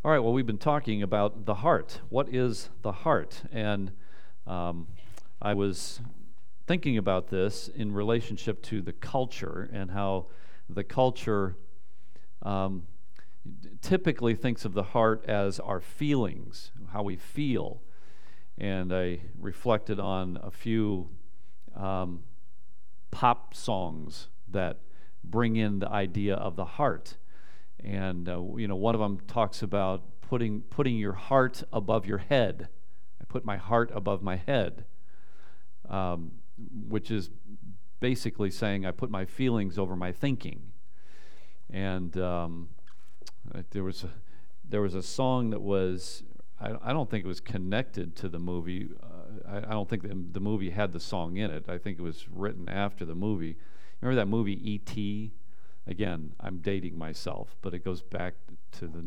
All right, well, we've been talking about the heart. What is the heart? And I was thinking about this in relationship to the culture and how the culture typically thinks of the heart as our feelings, how we feel. And I reflected on a few pop songs that bring in the idea of the heart. And one of them talks about putting your heart above your head. I put my heart above my head, which is basically saying I put my feelings over my thinking. And there was a song that was I don't think it was connected to the movie. I don't think the movie had the song in it. I think it was written after the movie. Remember that movie E.T.? Again, I'm dating myself, but it goes back to the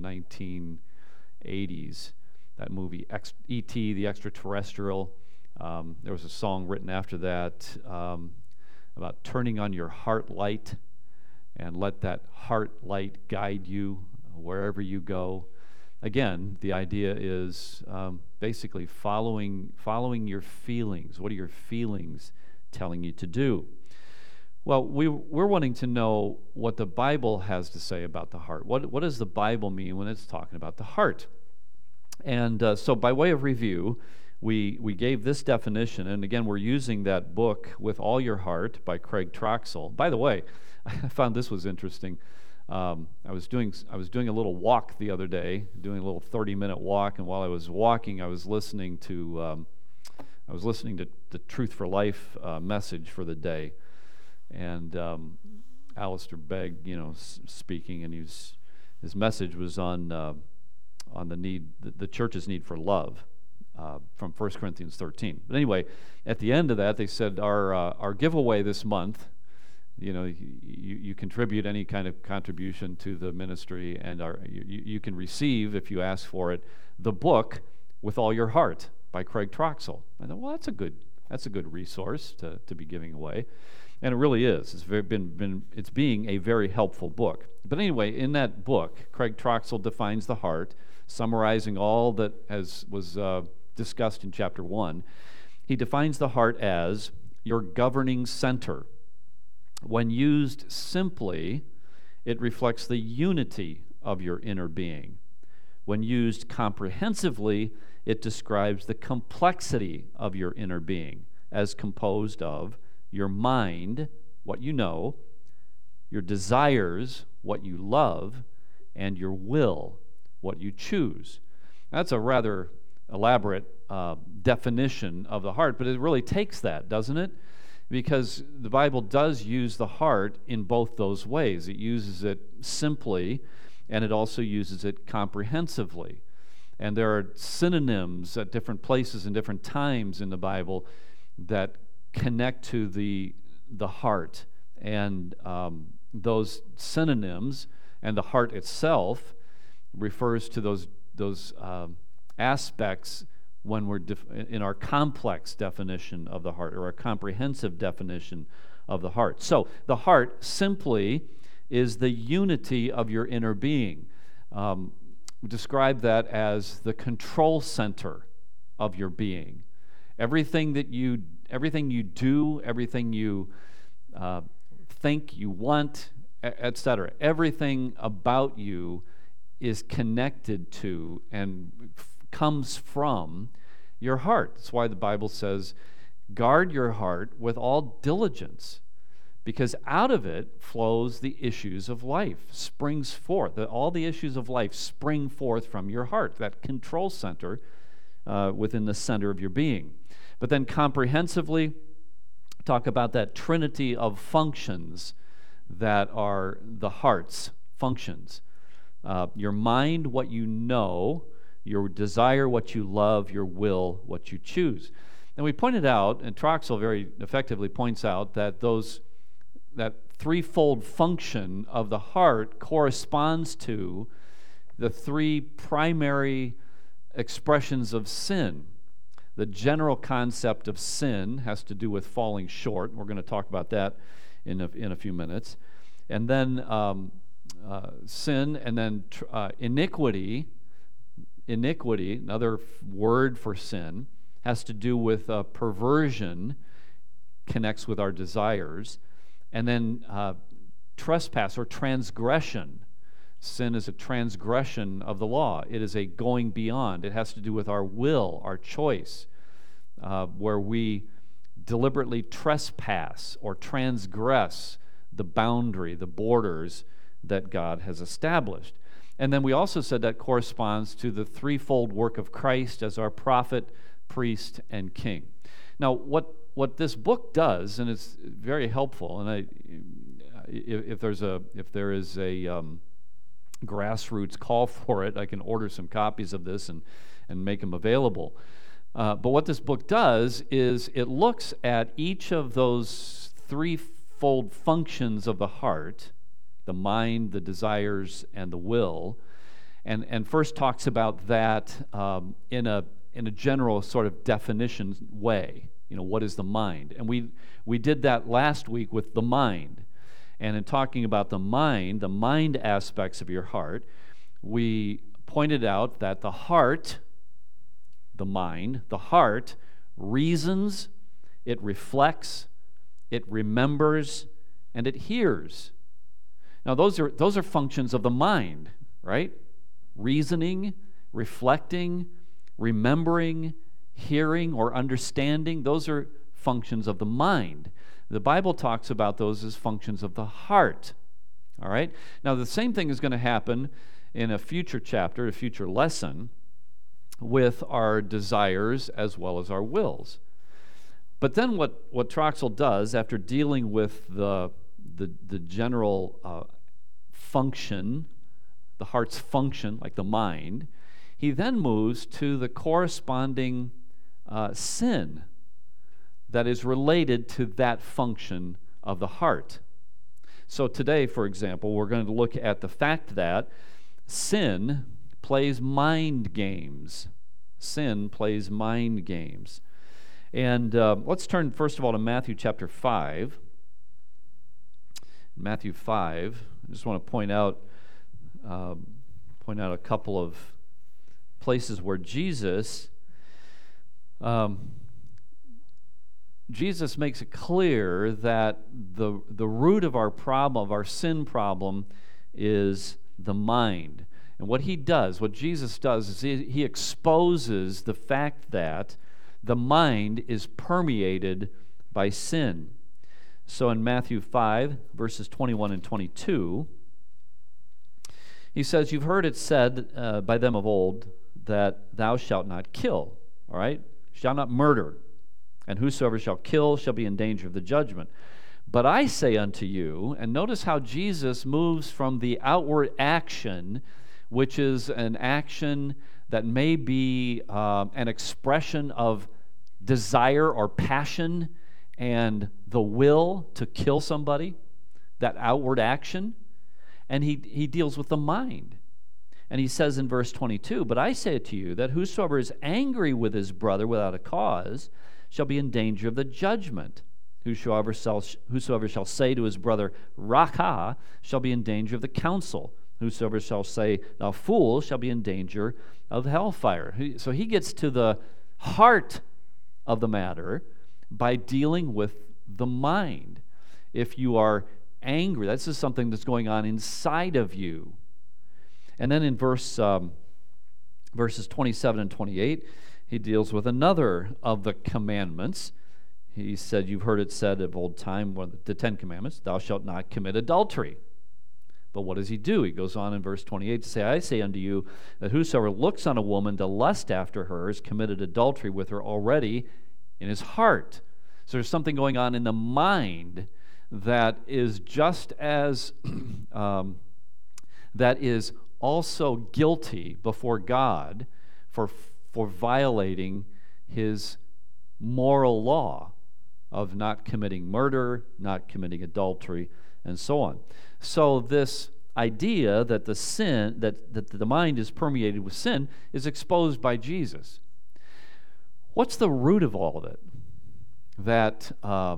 1980s. That movie, E.T., the Extraterrestrial. There was a song written after that about turning on your heart light and let that heart light guide you wherever you go. Again, the idea is basically following your feelings. What are your feelings telling you to do? Well, we're wanting to know what the Bible has to say about the heart. What does the Bible mean when it's talking about the heart? And so by way of review, we gave this definition, and again, we're using that book, With All Your Heart, by Craig Troxel. By the way, I found this was interesting. I was doing a little walk the other day, doing a little 30-minute walk, and while I was walking, I was listening to the Truth for Life message for the day. And Alistair Begg, speaking, and his message was on the need, the church's need for love, from 1 Corinthians 13. But anyway, at the end of that, they said our giveaway this month, you contribute any kind of contribution to the ministry, and you can receive, if you ask for it, the book With All Your Heart by Craig Troxel. I thought, well, that's a good resource to be giving away. And it really is. It's being a very helpful book. But anyway, in that book, Craig Troxel defines the heart, summarizing all that was discussed in chapter 1. He defines the heart as your governing center. When used simply, it reflects the unity of your inner being. When used comprehensively, it describes the complexity of your inner being, as composed of your mind, what you know, your desires, what you love, and your will, what you choose. That's a rather elaborate definition of the heart, but it really takes that, doesn't it? Because the Bible does use the heart in both those ways. It uses it simply, and it also uses it comprehensively. And there are synonyms at different places and different times in the Bible that connect to the heart, and those synonyms and the heart itself refers to those aspects when we're in our complex definition of the heart, or our comprehensive definition of the heart. So the heart simply is the unity of your inner being. We describe that as the control center of your being. Everything you do, everything you think you want, etc., everything about you is connected to and comes from your heart. That's why the Bible says, guard your heart with all diligence, because out of it flows the issues of life, springs forth. All the issues of life spring forth from your heart, that control center within the center of your being. But then comprehensively, talk about that trinity of functions that are the heart's functions. Your mind, what you know, your desire, what you love, your will, what you choose. And we pointed out, and Troxel very effectively points out, that that threefold function of the heart corresponds to the three primary expressions of sin. The general concept of sin has to do with falling short. We're going to talk about that in a few minutes. And then sin, and then iniquity, iniquity, another word for sin, has to do with perversion, connects with our desires, and then trespass or transgression. Sin is a transgression of the law. It is a going beyond. It has to do with our will, our choice, where we deliberately trespass or transgress the boundary, the borders that God has established. And then we also said that corresponds to the threefold work of Christ as our prophet, priest, and king. Now, what this book does, and it's very helpful, and if there is a grassroots call for it, I can order some copies of this and make them available. But what this book does is it looks at each of those threefold functions of the heart, the mind, the desires, and the will, and first talks about that in a general sort of definition way. What is the mind? And we did that last week with the mind. And in talking about the mind aspects of your heart, we pointed out that the heart, the mind, the heart reasons, it reflects, it remembers, and it hears. Now those are functions of the mind, right? Reasoning, reflecting, remembering, hearing, or understanding, those are functions of the mind. The Bible talks about those as functions of the heart. All right? Now, the same thing is going to happen in a future chapter, a future lesson, with our desires as well as our wills. But then what Troxel does, after dealing with the general function, the heart's function, like the mind, he then moves to the corresponding sin that is related to that function of the heart. So today, for example, we're going to look at the fact that sin plays mind games. Sin plays mind games. And let's turn first of all to Matthew chapter 5. Matthew 5, I just want to point out a couple of places where Jesus makes it clear that the root of our problem, of our sin problem, is the mind. And what Jesus does is he exposes the fact that the mind is permeated by sin. So in Matthew 5, verses 21 and 22, he says, "You've heard it said by them of old that thou shalt not kill," all right? "Shalt not murder. And whosoever shall kill shall be in danger of the judgment. But I say unto you," and notice how Jesus moves from the outward action, which is an action that may be an expression of desire or passion and the will to kill somebody, that outward action, and he deals with the mind. And he says in verse 22, "But I say to you that whosoever is angry with his brother without a cause shall be in danger of the judgment. Whosoever shall say to his brother, Rakah, shall be in danger of the council. Whosoever shall say, Thou fool, shall be in danger of hellfire." So he gets to the heart of the matter by dealing with the mind. If you are angry, this is something that's going on inside of you. And then in verses 27 and 28, he deals with another of the commandments. He said, "You've heard it said of old time," the 10 Commandments, "Thou shalt not commit adultery." But what does he do? He goes on in verse 28 to say, "I say unto you that whosoever looks on a woman to lust after her has committed adultery with her already in his heart." So there's something going on in the mind that is just as that is also guilty before God for violating his moral law of not committing murder, not committing adultery, and so on. So this idea that the sin, that the mind is permeated with sin, is exposed by Jesus. What's the root of all of it? That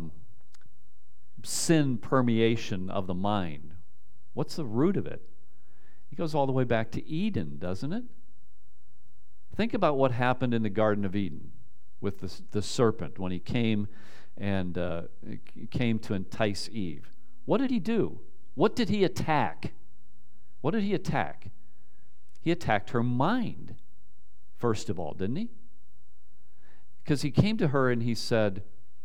sin permeation of the mind. What's the root of it? It goes all the way back to Eden, doesn't it? Think about what happened in the Garden of Eden with the serpent when he came and came to entice Eve. What did he do? What did he attack? What did he attack? He attacked her mind, first of all, didn't he? Because he came to her and he said,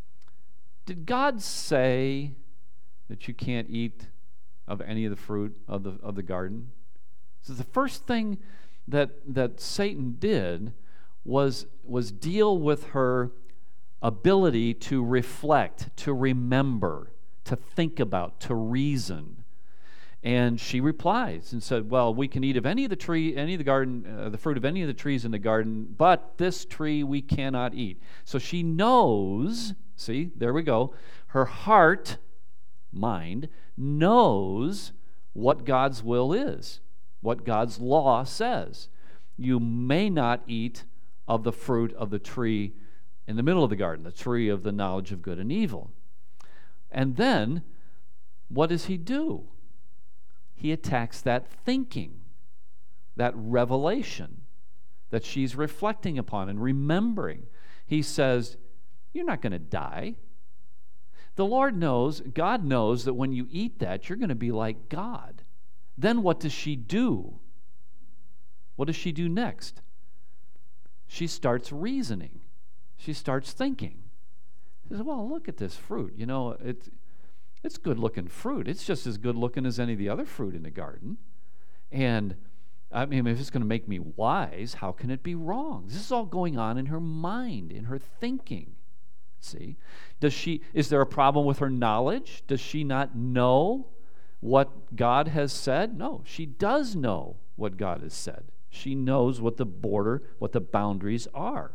did God say that you can't eat of any of the fruit of the garden? So the first thing that Satan did was deal with her ability to reflect, to remember, to think about, to reason. And she replies and said, well, we can eat of any of the the fruit of any of the trees in the garden, but this tree we cannot eat. So she knows, see, there we go, her heart, mind, knows what God's will is, what God's law says. You may not eat of the fruit of the tree in the middle of the garden, the tree of the knowledge of good and evil. And then, what does he do? He attacks that thinking, that revelation that she's reflecting upon and remembering. He says, you're not going to die. The Lord knows, God knows that when you eat that, you're going to be like God. Then what does she do? What does she do next? She starts reasoning. She starts thinking. She says, well, look at this fruit. You know, it's good-looking fruit. It's just as good-looking as any of the other fruit in the garden. And, I mean, if it's going to make me wise, how can it be wrong? This is all going on in her mind, in her thinking. See? Is there a problem with her knowledge? Does she not know what God has said? No, she does know what God has said. She knows what the boundaries are.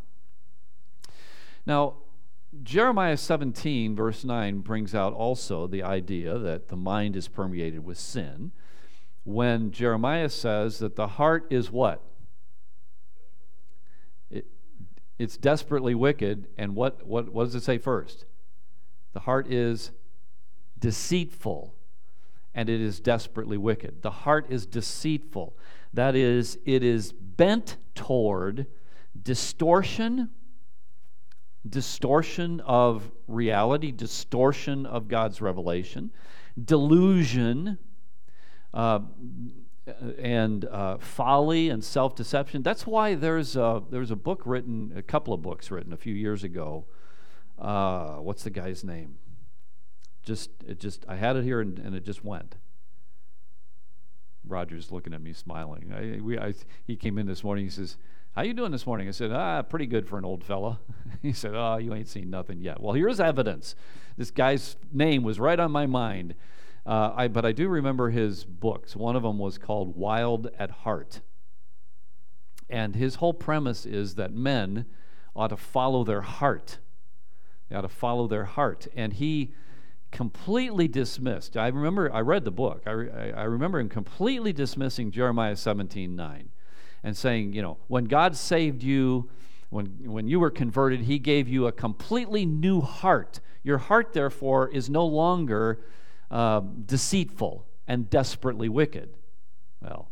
Now, Jeremiah 17, verse 9, brings out also the idea that the mind is permeated with sin when Jeremiah says that the heart is what? It's desperately wicked, and what does it say first? The heart is deceitful, and it is desperately wicked. The heart is deceitful. That is, it is bent toward distortion of reality, distortion of God's revelation, delusion, and folly and self-deception. That's why there's a book written, a couple of books written a few years ago. What's the guy's name? I had it here and it just went. Roger's looking at me smiling. He came in this morning. He says, how you doing this morning? I said, pretty good for an old fella. He said, you ain't seen nothing yet. Well, here's evidence. This guy's name was right on my mind. But I do remember his books. One of them was called Wild at Heart. And his whole premise is that men ought to follow their heart. They ought to follow their heart. And he completely dismissed. I read the book. I remember him completely dismissing Jeremiah 17:9 and saying, when God saved you, when you were converted, he gave you a completely new heart. Your heart, therefore, is no longer deceitful and desperately wicked. Well,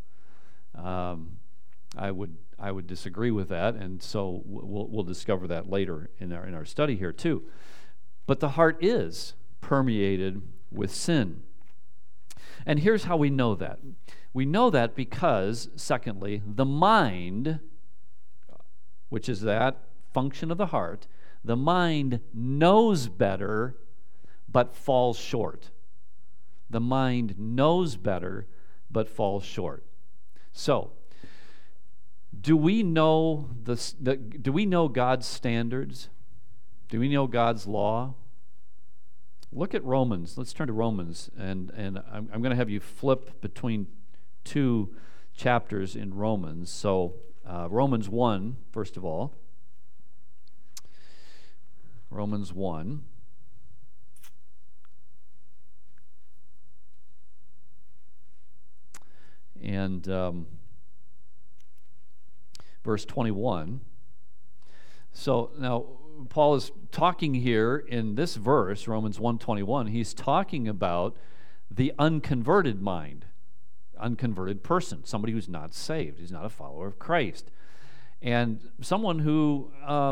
I would disagree with that, and so we'll discover that later in our study here too. But the heart is permeated with sin. And here's how we know that. We know that because, secondly, the mind, which is that function of the heart, the mind knows better but falls short. The mind knows better but falls short. So, do we know God's standards? Do we know God's law? Look at Romans. Let's turn to Romans, and I'm going to have you flip between two chapters in Romans. So, Romans 1, first of all. Romans 1. And verse 21. So now Paul is talking here in this verse, Romans 1:21. He's talking about the unconverted mind, unconverted person, somebody who's not saved, who's not a follower of Christ. and someone who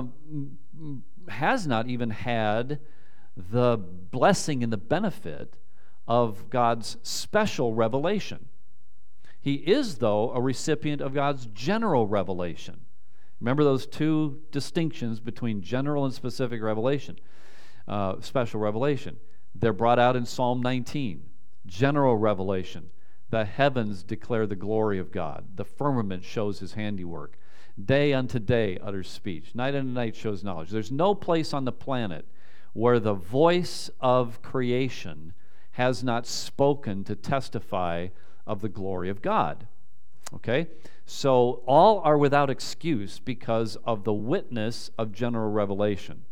has not even had the blessing and the benefit of God's special revelation. He is, though, a recipient of God's general revelation. Remember those two distinctions between general and specific revelation, special revelation. They're brought out in Psalm 19. General revelation. The heavens declare the glory of God. The firmament shows his handiwork. Day unto day utters speech. Night unto night shows knowledge. There's no place on the planet where the voice of creation has not spoken to testify of the glory of God. Okay? So all are without excuse because of the witness of general revelation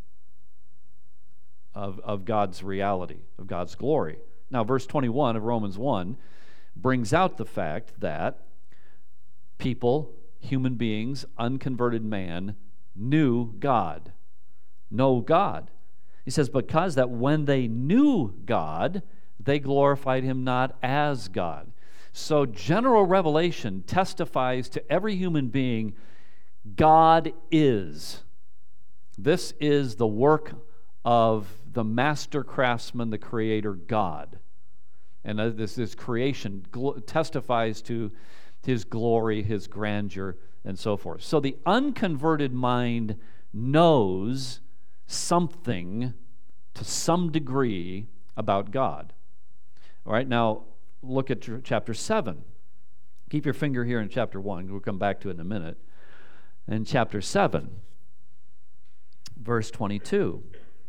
of God's reality, of God's glory. Now, verse 21 of Romans 1 brings out the fact that people, human beings, unconverted man, knew God. Know God. He says, because that when they knew God, they glorified him not as God. So general revelation testifies to every human being, God is. This is the work of the master craftsman, the creator God. And this creation testifies to his glory, his grandeur, and so forth. So the unconverted mind knows something to some degree about God. All right, now look at chapter 7. Keep your finger here in chapter 1. We'll come back to it in a minute. In chapter 7, verse 22.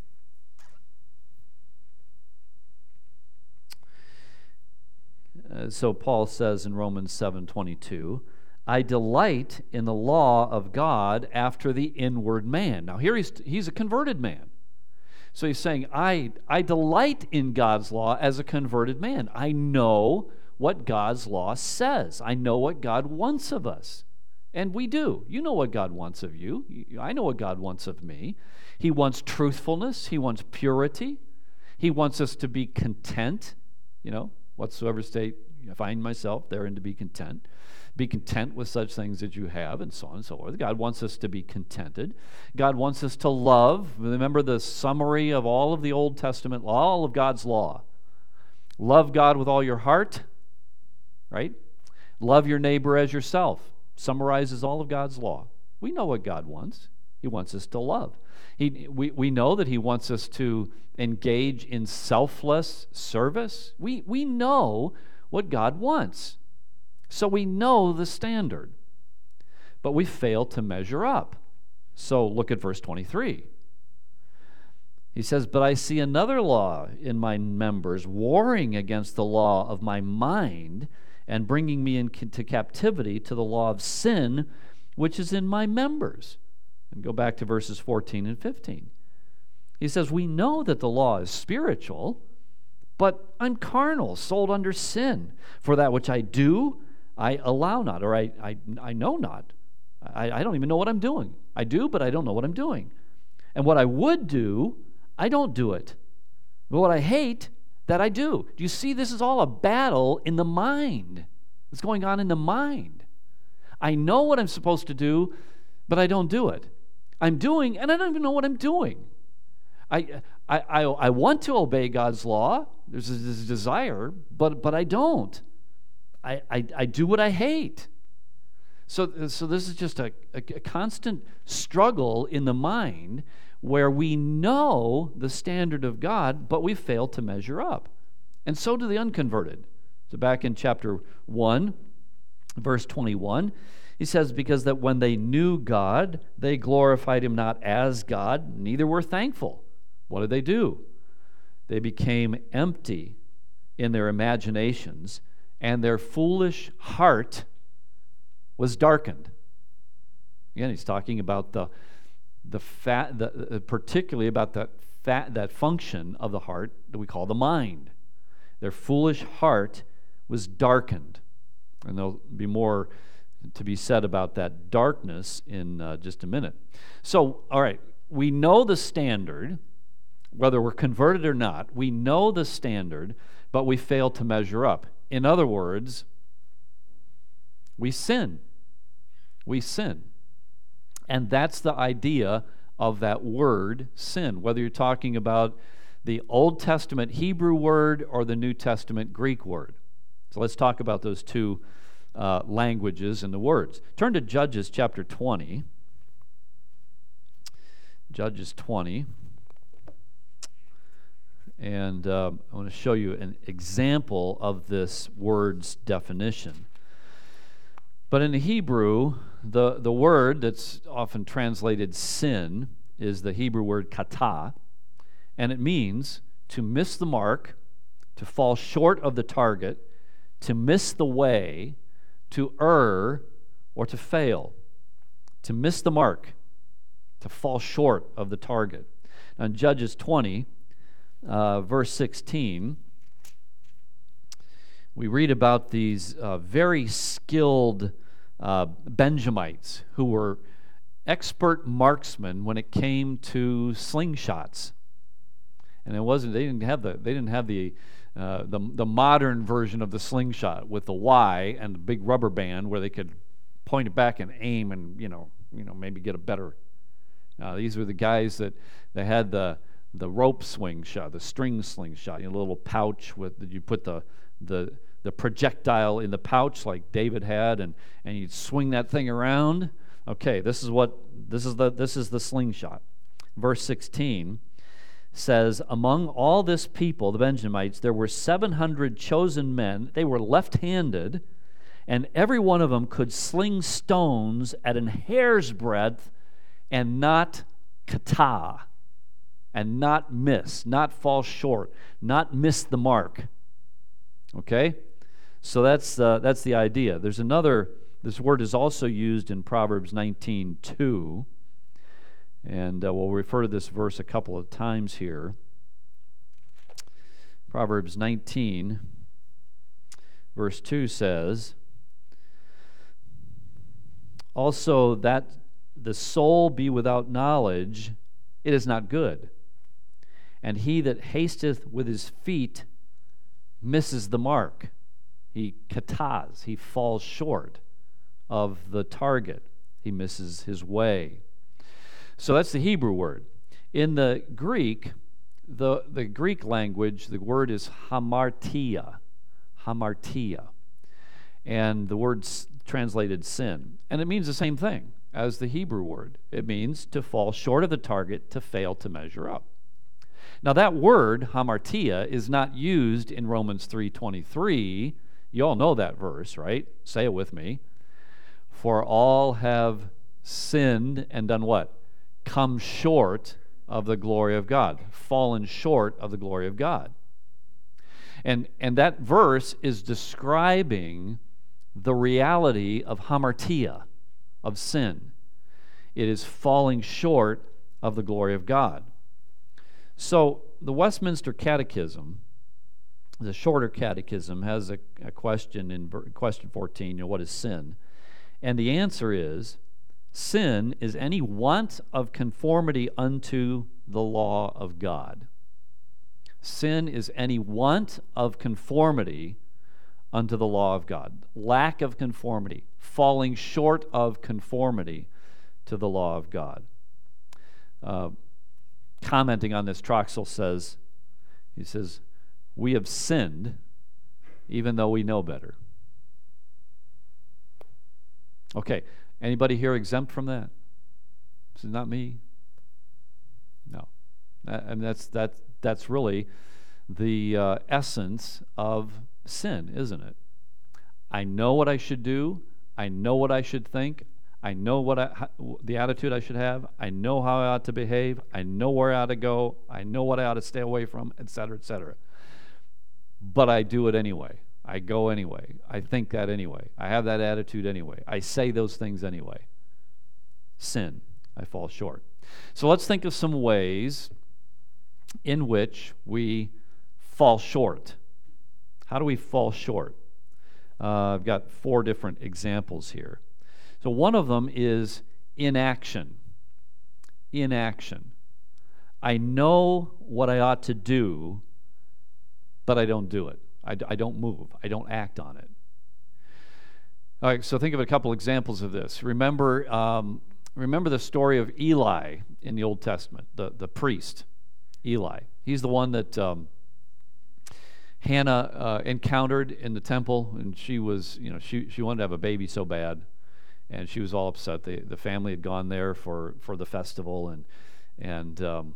So Paul says in Romans 7:22, I delight in the law of God after the inward man. Now here he's a converted man. So he's saying, I delight in God's law as a converted man. I know what God's law says. I know what God wants of us. And we do. You know what God wants of you. I know what God wants of me. He wants truthfulness. He wants purity. He wants us to be content, whatsoever state I find myself therein to be content. Be content with such things that you have, and so on and so forth. God wants us to be contented. God wants us to love. Remember the summary of all of the Old Testament, all of God's law. Love God with all your heart, right? Love your neighbor as yourself. Summarizes all of God's law. We know what God wants. He wants us to love. We know that he wants us to engage in selfless service. We know what God wants. So we know the standard. But we fail to measure up. So look at verse 23. He says, but I see another law in my members, warring against the law of my mind and bringing me into captivity to the law of sin, which is in my members. And go back to verses 14 and 15. He says, we know that the law is spiritual, but I'm carnal, sold under sin. For that which I do, I allow not, or I know not. I don't even know what I'm doing. I do, but I don't know what I'm doing. And what I would do, I don't do it. But what I hate, that I do. Do you see this is all a battle in the mind? It's going on in the mind. I know what I'm supposed to do, but I don't do it. I'm doing, and I don't even know what I'm doing. I want to obey God's law. There's this desire, but I don't. I do what I hate. So this is just a constant struggle in the mind where we know the standard of God, but we fail to measure up. And so do the unconverted. So back in chapter 1, verse 21, he says, because that when they knew God, they glorified him not as God, neither were thankful. What did they do? They became empty in their imaginations, and their foolish heart was darkened. Again, he's talking about particularly about that function of the heart that we call the mind. Their foolish heart was darkened. And there'll be more to be said about that darkness in just a minute. So, all right, we know the standard, whether we're converted or not. We know the standard, but we fail to measure up. In other words, we sin. We sin. And that's the idea of that word sin, whether you're talking about the Old Testament Hebrew word or the New Testament Greek word. So let's talk about those two languages and the words. Turn to Judges chapter 20. Judges 20. And I want to show you an example of this word's definition. But in the Hebrew, the word that's often translated sin is the Hebrew word kata, and it means to miss the mark, to fall short of the target, to miss the way, to err, or to fail. To miss the mark, to fall short of the target. Now in Judges 20, verse 16, we read about these very skilled Benjamites who were expert marksmen when it came to slingshots, and they didn't have the modern version of the slingshot with the Y and the big rubber band where they could point it back and aim and maybe get a better. These were the guys that they had the rope slingshot, the string slingshot, a little pouch with you put the projectile in the pouch like David had, and you'd swing that thing around. Okay, this is the slingshot. Verse 16 says, among all this people, the Benjamites, there were 700 chosen men. They were left-handed, and every one of them could sling stones at an hair's breadth and not kata, and not miss, not fall short, not miss the mark. Okay? So that's the idea. There's another, this word is also used in Proverbs 19:2, and we'll refer to this verse a couple of times here. Proverbs 19, verse 2 says, also that the soul be without knowledge, it is not good. And he that hasteth with his feet misses the mark. He katas, he falls short of the target. He misses his way. So that's the Hebrew word. In the Greek, the Greek language, the word is hamartia. Hamartia. And the word's translated sin. And it means the same thing as the Hebrew word. It means to fall short of the target, to fail to measure up. Now that word, hamartia, is not used in Romans 3:23. You all know that verse, right? Say it with me. For all have sinned and done what? Come short of the glory of God. Fallen short of the glory of God. And that verse is describing the reality of hamartia, of sin. It is falling short of the glory of God. So the Westminster Catechism, the shorter catechism, has a question in question 14, what is sin? And the answer is, sin is any want of conformity unto the law of God. Sin is any want of conformity unto the law of God. Lack of conformity, falling short of conformity to the law of God. Commenting on this, Troxel says, we have sinned even though we know better. Okay, anybody here exempt from that? This is not me. No, I mean that's really the essence of sin, isn't it? I know what I should do. I know what I should think. I know the attitude I should have. I know how I ought to behave. I know where I ought to go. I know what I ought to stay away from, etc., etc. But I do it anyway. I go anyway. I think that anyway. I have that attitude anyway. I say those things anyway. Sin. I fall short. So let's think of some ways in which we fall short. How do we fall short? I've got 4 different examples here. So one of them is inaction. Inaction. I know what I ought to do, but I don't do it. I don't move. I don't act on it. All right, so think of a couple examples of this. Remember remember the story of Eli in the Old Testament, the priest, Eli. He's the one that Hannah encountered in the temple, and she was, she wanted to have a baby so bad, and she was all upset. The family had gone there for the festival, and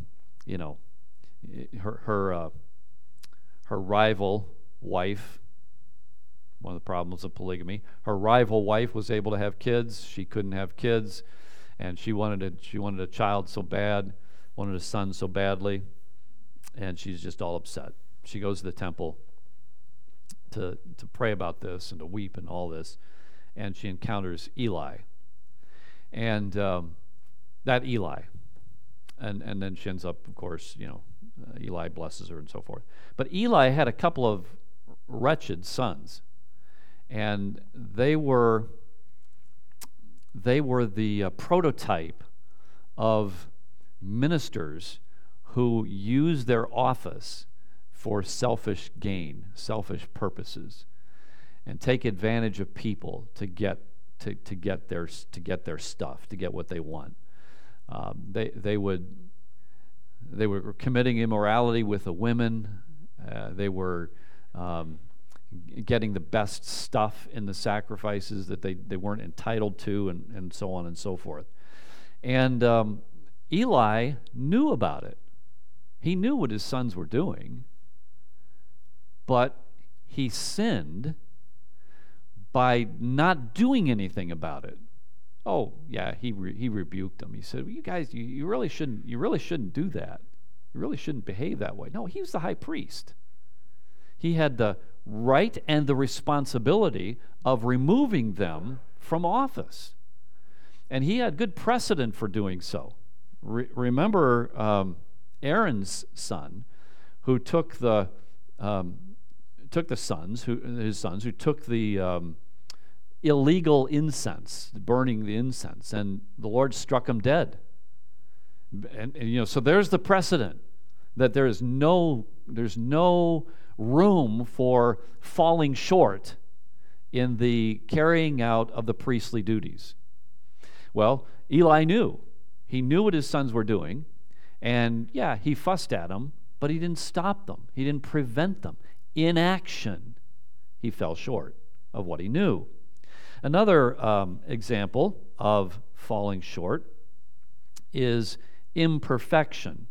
her rival wife. One of the problems of polygamy. Her rival wife was able to have kids. She couldn't have kids, and she wanted a child so bad, wanted a son so badly, and she's just all upset. She goes to the temple to pray about this and to weep and all this, and she encounters Eli, and that Eli, and then she ends up, of course, Eli blesses her and so forth. But Eli had a couple of wretched sons. And they were the prototype of ministers who use their office for selfish gain, selfish purposes, and take advantage of people to get their stuff, to get what they want. They were committing immorality with the women. They were getting the best stuff in the sacrifices that they weren't entitled to, and so on and so forth. And Eli knew about it. He knew what his sons were doing, but he sinned by not doing anything about it. Oh, yeah, he rebuked them. He said, well, you guys, you really shouldn't do that. You really shouldn't behave that way. No, he was the high priest. He had the right and the responsibility of removing them from office. And he had good precedent for doing so. Remember Aaron's son, who took his sons who took the illegal incense, burning the incense, and the Lord struck him dead. And so there's the precedent that there's no room for falling short in the carrying out of the priestly duties. Well, Eli knew. He knew what his sons were doing, and yeah, he fussed at them, but he didn't stop them. He didn't prevent them. In action, he fell short of what he knew. Another example of falling short is imperfection.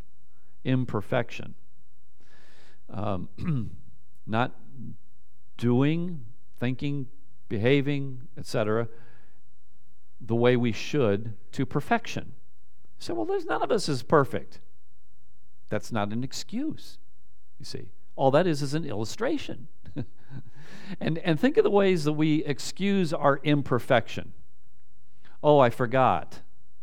Not doing, thinking, behaving, etc., the way we should to perfection. So, well, none of us is perfect. That's not an excuse, you see. All that is an illustration. And think of the ways that we excuse our imperfection. Oh, I forgot.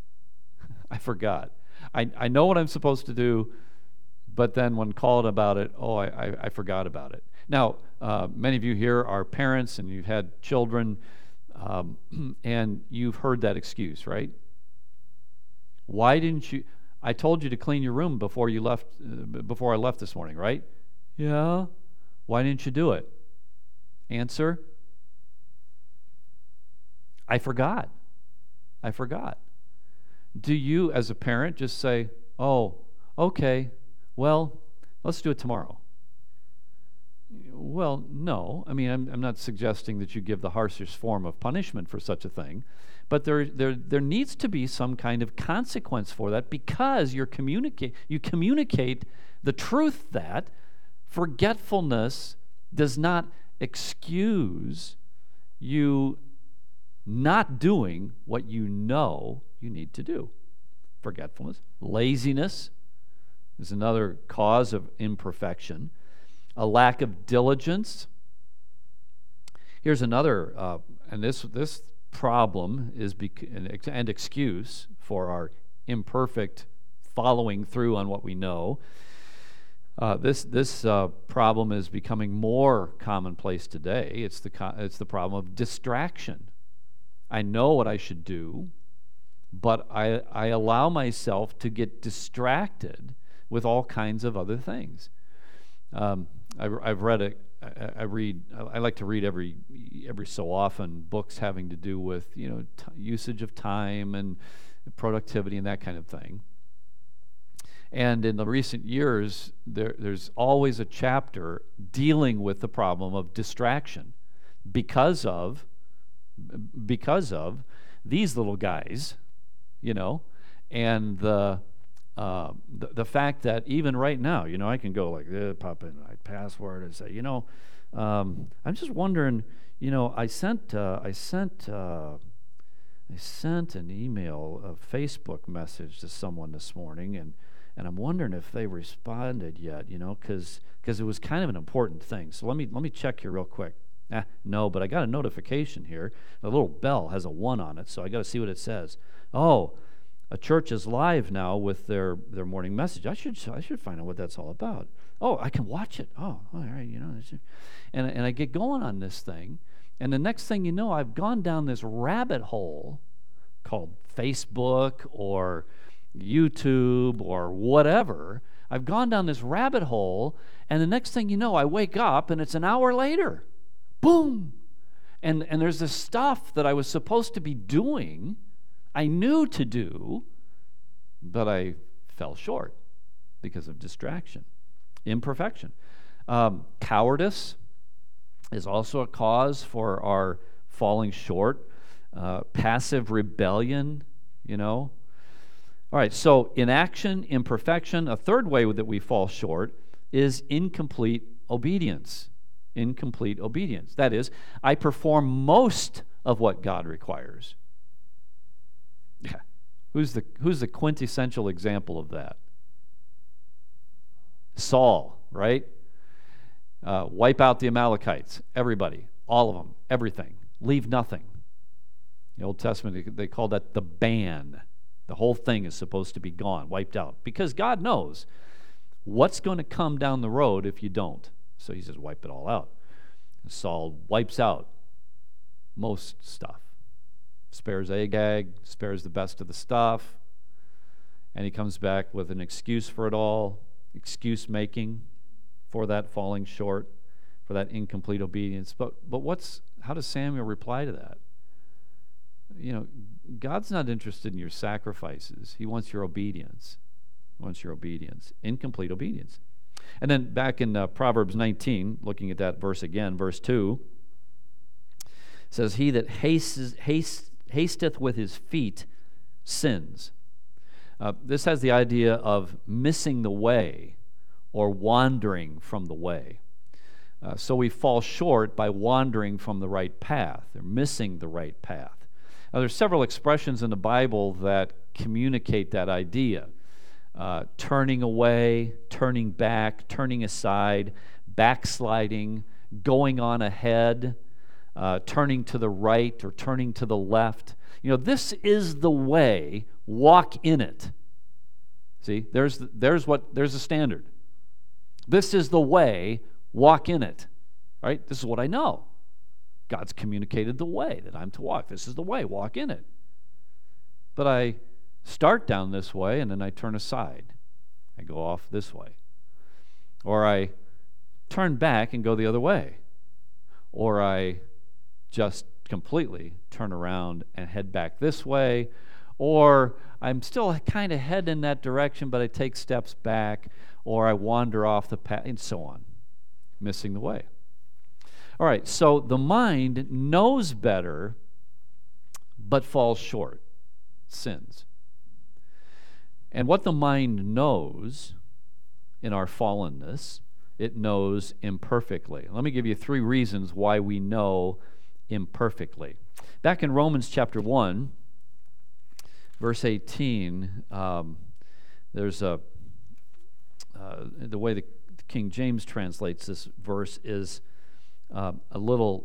I know what I'm supposed to do, but then when called about it, I forgot about it. Now, many of you here are parents and you've had children, and you've heard that excuse, right? Why didn't you? I told you to clean your room before you left. Before I left this morning, right? Yeah. Why didn't you do it? Answer: I forgot. Do you, as a parent, just say, "Oh, okay, well, let's do it tomorrow"? Well, no. I mean, I'm not suggesting that you give the harshest form of punishment for such a thing, but there needs to be some kind of consequence for that, because you communicate the truth that forgetfulness does not excuse you not doing what you know you need to do. Forgetfulness. Laziness is another cause of imperfection. A lack of diligence. Here's another, and this problem is and excuse for our imperfect following through on what we know. This problem is becoming more commonplace today. It's the problem of distraction. I know what I should do, but I allow myself to get distracted with all kinds of other things. I've read it. I like to read every so often books having to do with usage of time and productivity and that kind of thing. And in the recent years, there's always a chapter dealing with the problem of distraction because of these little guys, and the fact that even right now, I can go like this, pop in my password and say, I'm just wondering, I sent an email, a Facebook message to someone this morning, and I'm wondering if they responded yet, because it was kind of an important thing. So let me check here real quick. No, but I got a notification here. The little bell has a 1 on it, so I got to see what it says. Oh, a church is live now with their morning message. I should find out what that's all about. Oh, I can watch it. Oh, all right, and I get going on this thing, and the next thing you know, I've gone down this rabbit hole called Facebook or YouTube or whatever. I've gone down this rabbit hole, and the next thing you know, I wake up and it's an hour later. Boom! And there's this stuff that I was supposed to be doing, I knew to do, but I fell short because of distraction, imperfection. Cowardice is also a cause for our falling short. Passive rebellion, All right, so inaction, imperfection. A third way that we fall short is incomplete obedience. Incomplete obedience. That is, I perform most of what God requires. Yeah. Who's the quintessential example of that? Saul, right? Wipe out the Amalekites. Everybody. All of them. Everything. Leave nothing. In the Old Testament, they call that the ban. The whole thing is supposed to be gone, wiped out. Because God knows what's going to come down the road if you don't. So he says, wipe it all out. And Saul wipes out most stuff. Spares Agag, spares the best of the stuff. And he comes back with an excuse for it all, excuse making for that falling short, for that incomplete obedience. But how does Samuel reply to that? God's not interested in your sacrifices. He wants your obedience. He wants your obedience. Incomplete obedience. And then back in Proverbs 19, looking at that verse again, verse 2, says, he that hasteth with his feet sins. This has the idea of missing the way or wandering from the way. So we fall short by wandering from the right path or missing the right path. Now, there's several expressions in the Bible that communicate that idea. Turning away, turning back, turning aside, backsliding, going on ahead, turning to the right or turning to the left. This is the way, walk in it. See, there's a standard. This is the way, walk in it. Right? This is what I know. God's communicated the way that I'm to walk. This is the way, walk in it. But I start down this way and then I turn aside. I go off this way. Or I turn back and go the other way. Or I just completely turn around and head back this way. Or I'm still kind of heading in that direction, but I take steps back. Or I wander off the path, and so on. Missing the way. All right, so the mind knows better, but falls short, sins. And what the mind knows in our fallenness, it knows imperfectly. Let me give you 3 reasons why we know imperfectly. Back in Romans chapter 1, verse 18, there's the way the King James translates this verse is a little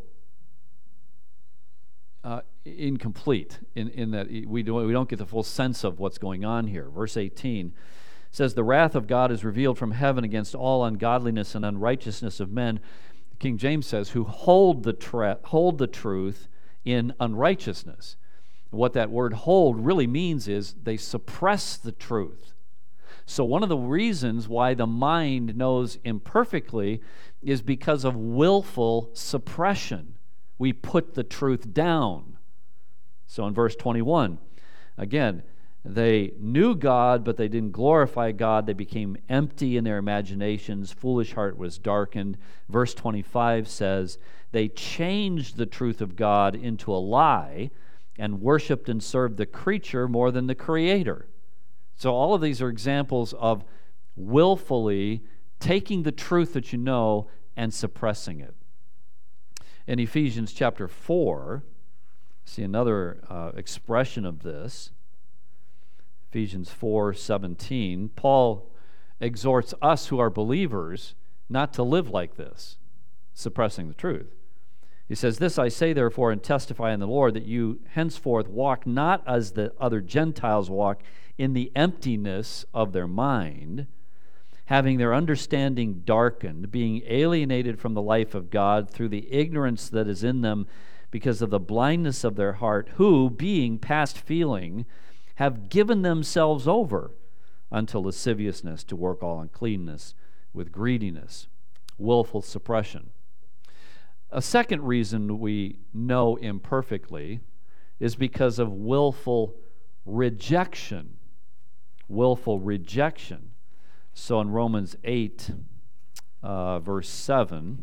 incomplete in that we don't get the full sense of what's going on here. Verse 18 says, "The wrath of God is revealed from heaven against all ungodliness and unrighteousness of men." King James says, "who hold the truth in unrighteousness." What that word "hold" really means is they suppress the truth. So one of the reasons why the mind knows imperfectly is because of willful suppression. We put the truth down. So in verse 21, again, They knew God, but they didn't glorify God. They became empty in their imaginations. Foolish heart was darkened. Verse 25 says, they changed the truth of God into a lie and worshiped and served the creature more than the Creator. So all of these are examples of willfully taking the truth that you know and suppressing it. In Ephesians chapter 4, see another expression of this. Ephesians 4:17, Paul exhorts us who are believers not to live like this, suppressing the truth. He says, this I say therefore and testify in the Lord, that you henceforth walk not as the other Gentiles walk, in the emptiness of their mind, having their understanding darkened, being alienated from the life of God through the ignorance that is in them because of the blindness of their heart, who, being past feeling, have given themselves over unto lasciviousness, to work all uncleanness with greediness, willful suppression. A second reason we know imperfectly is because of willful rejection. Willful rejection. So in Romans 8, verse 7,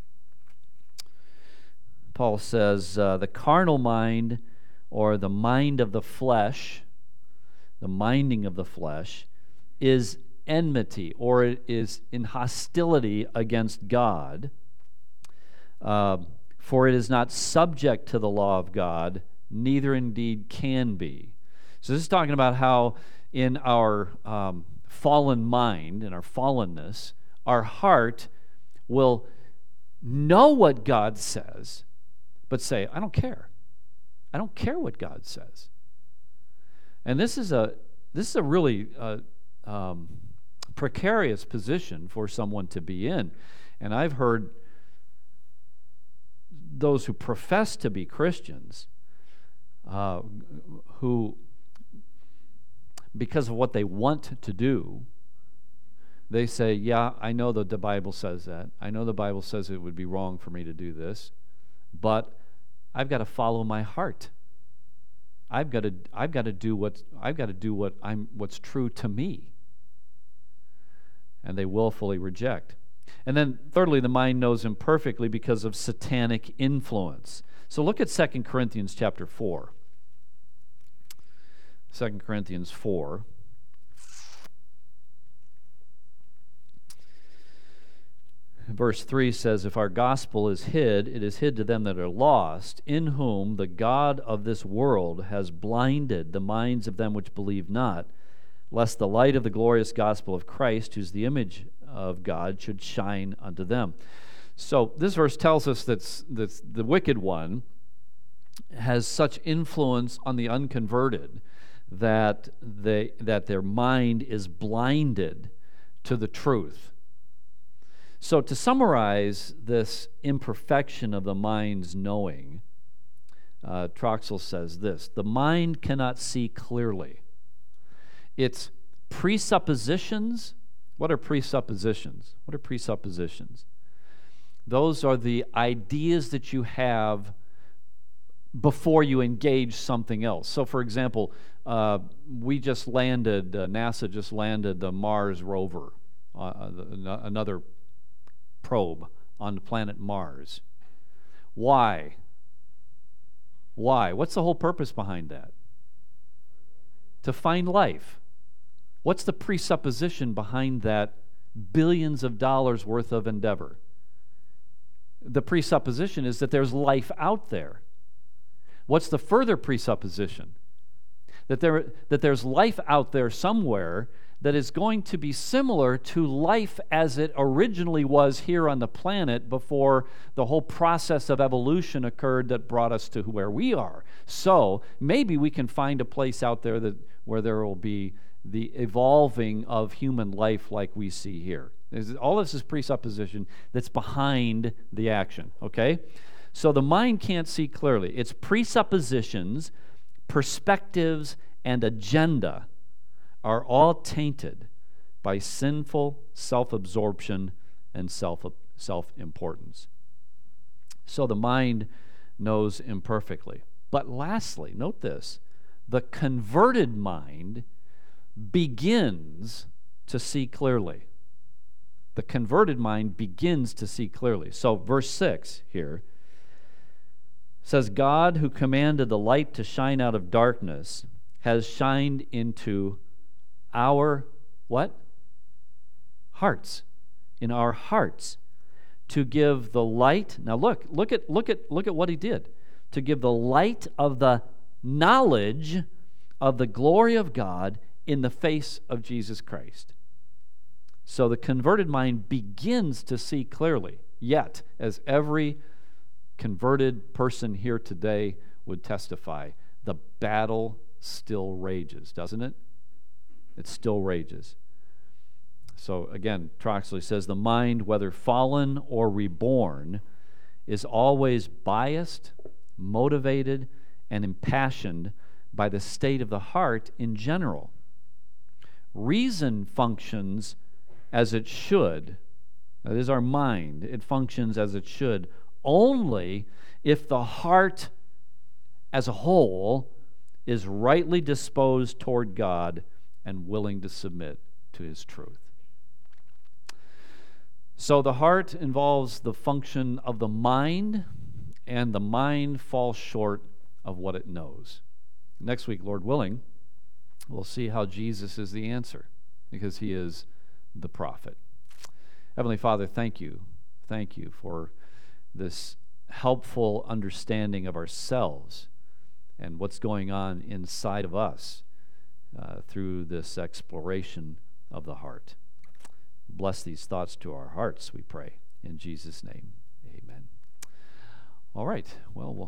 Paul says, the carnal mind, or the mind of the flesh, the minding of the flesh, is enmity, or it is in hostility against God, for it is not subject to the law of God, neither indeed can be. So this is talking about how in our fallen mind, in our fallenness, our heart will know what God says, but say, I don't care. I don't care what God says. And this is a really precarious position for someone to be in. And I've heard those who profess to be Christians who, because of what they want to do, they say, yeah, I know that the Bible says that. I know the Bible says it would be wrong for me to do this, but I've got to follow my heart. I've got to do what's true to me. And they willfully reject. And then thirdly, the mind knows imperfectly because of satanic influence. So look at 2 Corinthians chapter 4. 2 Corinthians 4. Verse 3 says, if our gospel is hid, it is hid to them that are lost, in whom the God of this world has blinded the minds of them which believe not, lest the light of the glorious gospel of Christ, who's the image of God, should shine unto them. So this verse tells us that the wicked one has such influence on the unconverted that their mind is blinded to the truth. So to summarize this imperfection of the mind's knowing, Troxel says this: the mind cannot see clearly. Its presuppositions. What are presuppositions? What are presuppositions? Those are the ideas that you have before you engage something else. So, for example, NASA just landed the Mars rover, another probe on the planet Mars. Why? What's the whole purpose behind that? To find life. What's the presupposition behind that billions of dollars worth of endeavor? The presupposition is that there's life out there. What's the further presupposition? That there's life out there somewhere that is going to be similar to life as it originally was here on the planet before the whole process of evolution occurred that brought us to where we are. So maybe we can find a place out there where there will be the evolving of human life like we see here. All this is presupposition that's behind the action, okay? So the mind can't see clearly. Its presuppositions, perspectives, and agenda are all tainted by sinful self-absorption and self-importance. So the mind knows imperfectly. But lastly, note this, The converted mind begins to see clearly. The converted mind begins to see clearly. So verse 6 here says, God who commanded the light to shine out of darkness has shined into our what? Hearts. In our hearts, to give the light. Now look at what he did. To give the light of the knowledge of the glory of God in the face of Jesus Christ. So the converted mind begins to see clearly. Yet, as every converted person here today would testify, the battle still rages, doesn't it? It still rages. So again, Troxley says, the mind, whether fallen or reborn, is always biased, motivated, and impassioned by the state of the heart in general. Reason functions as it should. That is our mind. It functions as it should only if the heart as a whole is rightly disposed toward God and willing to submit to His truth. So the heart involves the function of the mind, and the mind falls short of what it knows. Next week, Lord willing, we'll see how Jesus is the answer, because He is the prophet. Heavenly Father, thank you. Thank you for this helpful understanding of ourselves and what's going on inside of us through this exploration of the heart. Bless these thoughts to our hearts, we pray. In Jesus' name, amen. All right. Well, we'll